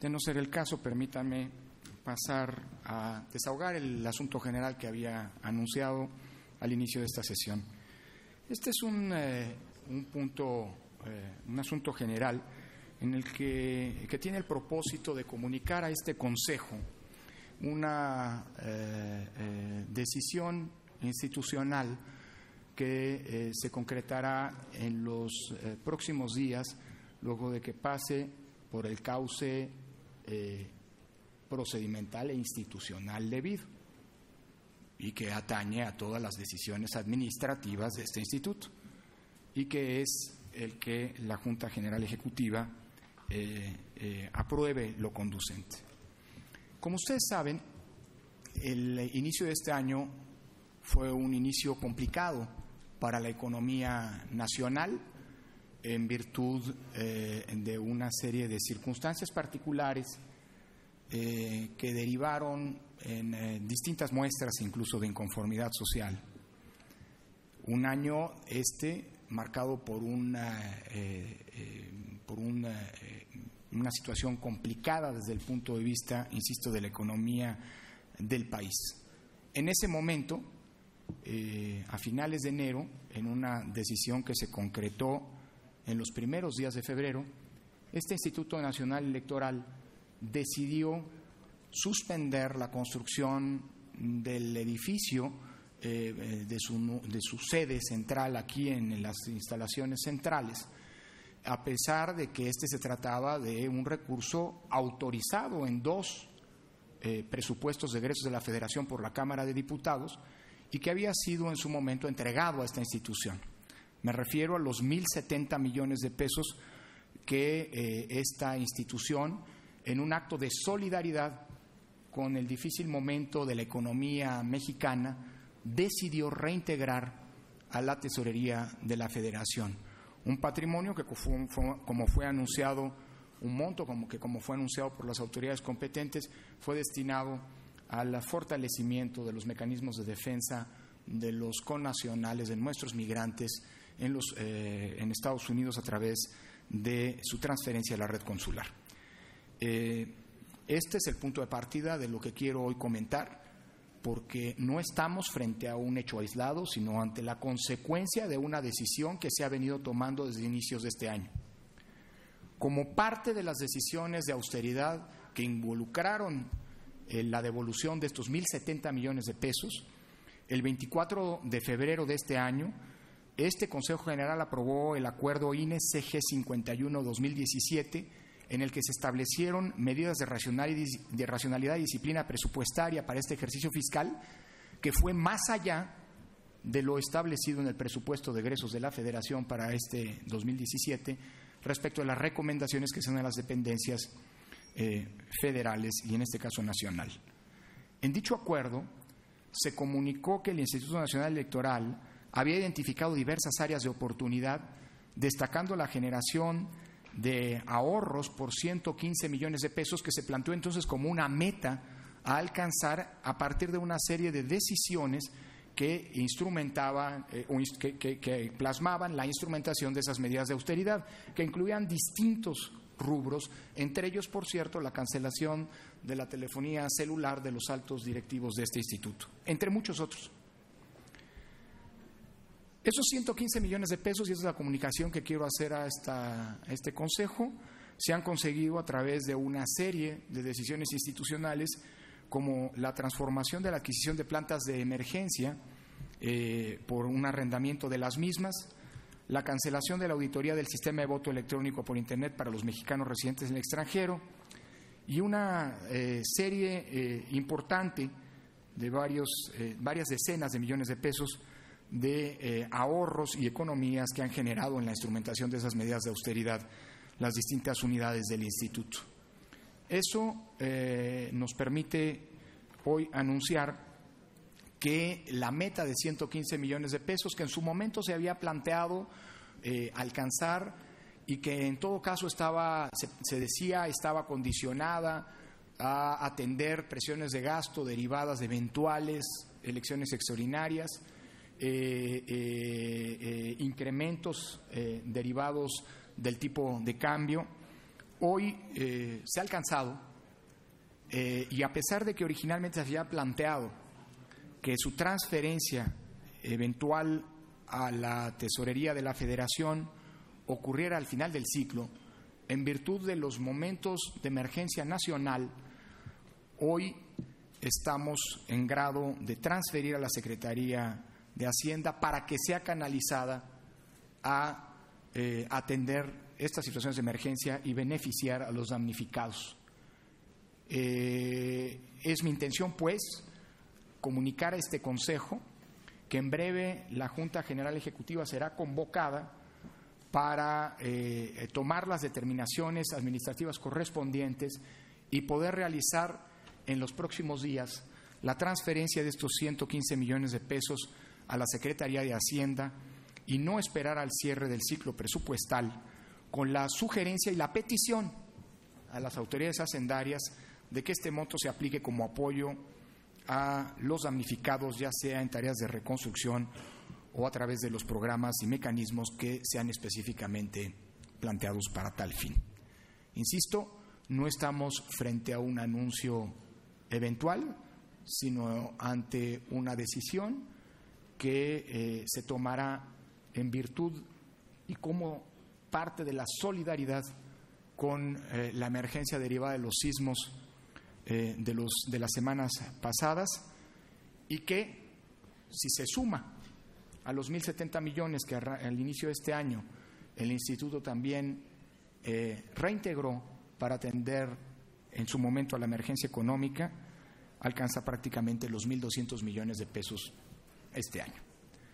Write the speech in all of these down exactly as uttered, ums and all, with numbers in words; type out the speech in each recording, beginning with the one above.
De no ser el caso, permítame pasar a desahogar el asunto general que había anunciado al inicio de esta sesión. Este es un, eh, un punto, eh, un asunto general en el que, que tiene el propósito de comunicar a este Consejo una eh, eh, decisión institucional que eh, se concretará en los eh, próximos días, luego de que pase por el cauce eh, procedimental e institucional debido, y que atañe a todas las decisiones administrativas de este instituto, y que es el que la Junta General Ejecutiva eh, eh, apruebe lo conducente. Como ustedes saben, el inicio de este año fue un inicio complicado para la economía nacional en virtud eh, de una serie de circunstancias particulares eh, que derivaron en eh, distintas muestras incluso de inconformidad social. Un año este marcado por una, eh, eh, por una, eh, una situación complicada desde el punto de vista, insisto, de la economía del país. En ese momento, eh, a finales de enero, en una decisión que se concretó en los primeros días de febrero, este Instituto Nacional Electoral decidió suspender la construcción del edificio eh, de, su, de su sede central aquí en las instalaciones centrales, a pesar de que este se trataba de un recurso autorizado en dos eh, presupuestos de egresos de la Federación por la Cámara de Diputados y que había sido en su momento entregado a esta institución. Me refiero a los mil setenta millones de pesos que eh, esta institución, en un acto de solidaridad con el difícil momento de la economía mexicana, decidió reintegrar a la tesorería de la Federación. Un patrimonio que, como fue anunciado, un monto como que como fue anunciado por las autoridades competentes, fue destinado al fortalecimiento de los mecanismos de defensa de los connacionales, de nuestros migrantes en, los, eh, en Estados Unidos a través de su transferencia a la red consular. Eh, este es el punto de partida de lo que quiero hoy comentar, porque no estamos frente a un hecho aislado, sino ante la consecuencia de una decisión que se ha venido tomando desde inicios de este año. Como parte de las decisiones de austeridad que involucraron eh, la devolución de estos mil setenta millones de pesos, el veinticuatro de febrero de este año, este Consejo General aprobó el acuerdo I N E C G cincuenta y uno guion dos mil diecisiete, en el que se establecieron medidas de racionalidad y disciplina presupuestaria para este ejercicio fiscal, que fue más allá de lo establecido en el presupuesto de egresos de la Federación para este dos mil diecisiete, respecto a las recomendaciones que se dan a las dependencias eh, federales y en este caso nacional. En dicho acuerdo se comunicó que el Instituto Nacional Electoral había identificado diversas áreas de oportunidad, destacando la generación de ahorros por ciento quince millones de pesos que se planteó entonces como una meta a alcanzar a partir de una serie de decisiones que instrumentaban eh, o que, que, que plasmaban la instrumentación de esas medidas de austeridad, que incluían distintos rubros, entre ellos, por cierto, la cancelación de la telefonía celular de los altos directivos de este instituto, entre muchos otros. Esos ciento quince millones de pesos, y esa es la comunicación que quiero hacer a, esta, a este Consejo, se han conseguido a través de una serie de decisiones institucionales, como la transformación de la adquisición de plantas de emergencia eh, por un arrendamiento de las mismas, la cancelación de la auditoría del sistema de voto electrónico por Internet para los mexicanos residentes en el extranjero y una eh, serie eh, importante de varios, eh, varias decenas de millones de pesos de eh, ahorros y economías que han generado en la instrumentación de esas medidas de austeridad las distintas unidades del instituto. Eso eh, nos permite hoy anunciar que la meta de ciento quince millones de pesos, que en su momento se había planteado eh, alcanzar y que en todo caso estaba, se, se decía estaba condicionada a atender presiones de gasto derivadas de eventuales elecciones extraordinarias, eh, eh, eh, incrementos eh, derivados del tipo de cambio, hoy eh, se ha alcanzado, eh, y a pesar de que originalmente se había planteado que su transferencia eventual a la tesorería de la Federación ocurriera al final del ciclo, en virtud de los momentos de emergencia nacional, hoy estamos en grado de transferir a la Secretaría de Hacienda para que sea canalizada a eh, atender estas situaciones de emergencia y beneficiar a los damnificados. Eh, es mi intención, pues, comunicar a este Consejo que en breve la Junta General Ejecutiva será convocada para eh, tomar las determinaciones administrativas correspondientes y poder realizar en los próximos días la transferencia de estos ciento quince millones de pesos a la Secretaría de Hacienda y no esperar al cierre del ciclo presupuestal, con la sugerencia y la petición a las autoridades hacendarias de que este monto se aplique como apoyo a los damnificados, ya sea en tareas de reconstrucción o a través de los programas y mecanismos que sean específicamente planteados para tal fin. Insisto, no estamos frente a un anuncio eventual, sino ante una decisión que eh, se tomará en virtud y como parte de la solidaridad con eh, la emergencia derivada de los sismos eh, de, los, de las semanas pasadas, y que, si se suma a los mil setenta millones que al inicio de este año el Instituto también eh, reintegró para atender en su momento a la emergencia económica, alcanza prácticamente los mil doscientos millones de pesos este año.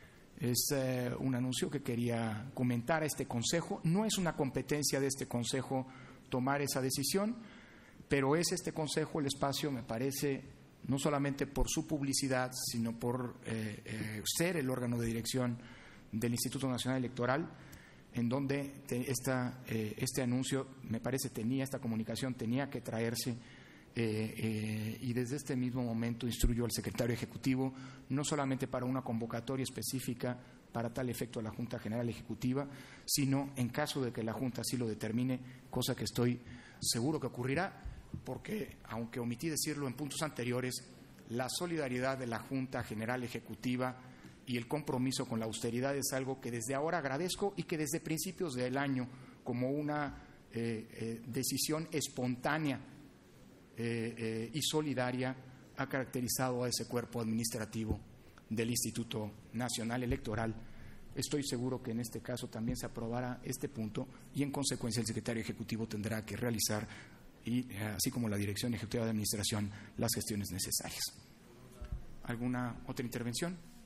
Es eh, un anuncio que quería comentar a este Consejo. No es una competencia de este Consejo tomar esa decisión, pero es este Consejo el espacio, me parece, no solamente por su publicidad, sino por eh, eh, ser el órgano de dirección del Instituto Nacional Electoral, en donde te, esta, eh, este anuncio, me parece, tenía, esta comunicación tenía que traerse, eh, eh, y desde este mismo momento instruyó al secretario ejecutivo, no solamente para una convocatoria específica para tal efecto a la Junta General Ejecutiva, sino en caso de que la Junta así lo determine, cosa que estoy seguro que ocurrirá, porque, aunque omití decirlo en puntos anteriores, la solidaridad de la Junta General Ejecutiva y el compromiso con la austeridad es algo que desde ahora agradezco y que desde principios del año, como una eh, eh, decisión espontánea eh, eh, y solidaria, ha caracterizado a ese cuerpo administrativo del Instituto Nacional Electoral. Estoy seguro que en este caso también se aprobará este punto y, en consecuencia, el secretario ejecutivo tendrá que realizar, y así como la Dirección Ejecutiva de Administración, las gestiones necesarias. ¿Alguna otra intervención?